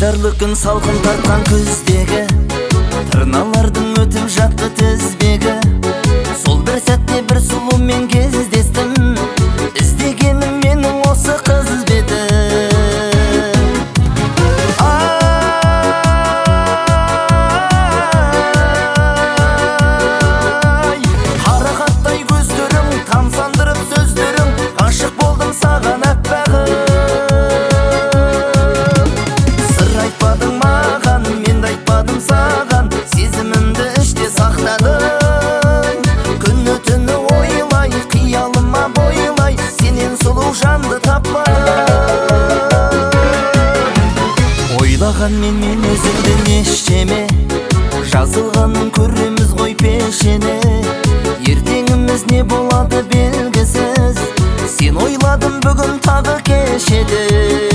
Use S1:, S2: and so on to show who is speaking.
S1: Аярлы күн салқын тартқан күздегі тырналардың өтіп жатты тізбегі. Сол бір сәтте бір сұлумен кездестім, іздегенім менің осы қыз беті. Ай, қарақаттай көздерің, тамсандырып сөздерің, ғашық болдым саған аппағым. Сыр айтпадың маған, мен де айтпадым саған, сезімімді іште сақтадым. Күні түні ойлай, қиялыма бойлай, сенен сұлу жанды таппадым. Ойлағанмен мен өзіңді нештеме, жазылғанын көреміз ғой пешене. Ертеңіміз не болады белгісіз, сен ойладым бүгін тағы кешеде.